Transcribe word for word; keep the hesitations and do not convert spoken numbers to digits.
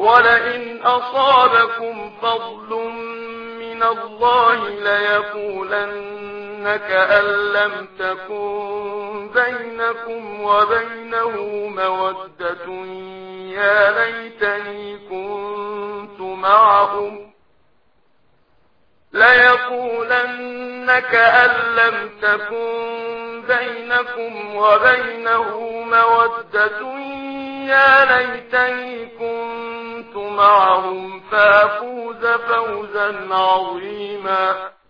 ولئن أصابكم فضل من الله ليقولن كأن لم تكن بينكم وبينه مودة يا ليتني كنت معهم ليقولن كأن لم تكن بينكم وبينه مودة يا ليتني كنت معهم فافوز فوزا عظيما.